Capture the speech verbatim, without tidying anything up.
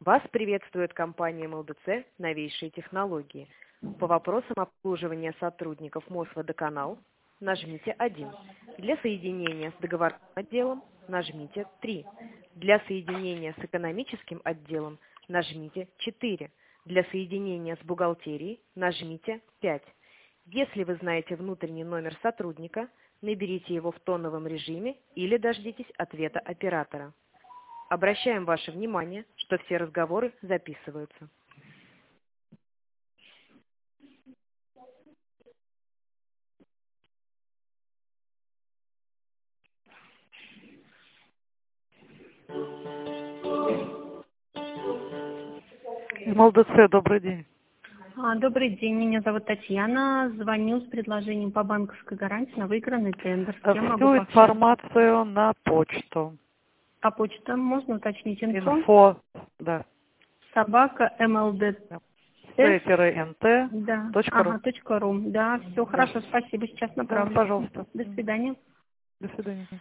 Вас приветствует компания эм эл дэ цэ «Новейшие технологии». По вопросам обслуживания сотрудников Мосводоканал нажмите один. Для соединения с договорным отделом нажмите три. Для соединения с экономическим отделом нажмите четыре. Для соединения с бухгалтерией нажмите пять. Если вы знаете внутренний номер сотрудника, наберите его в тоновом режиме или дождитесь ответа оператора. Обращаем ваше внимание, что все разговоры записываются. эм эл дэ цэ, добрый день. А, Добрый день, меня зовут Татьяна. Звоню с предложением по банковской гарантии на выигранный тендер. С кем могу Всю пообщаться? информацию на почту. А почта можно уточнить? Инфо? Инфо, да. Собака эм эл дэ цэ. эн тэ Да. точка ру. Ага, точка ру. Да, все хорошо, спасибо. Сейчас Да, направлю. пожалуйста. До свидания. До свидания.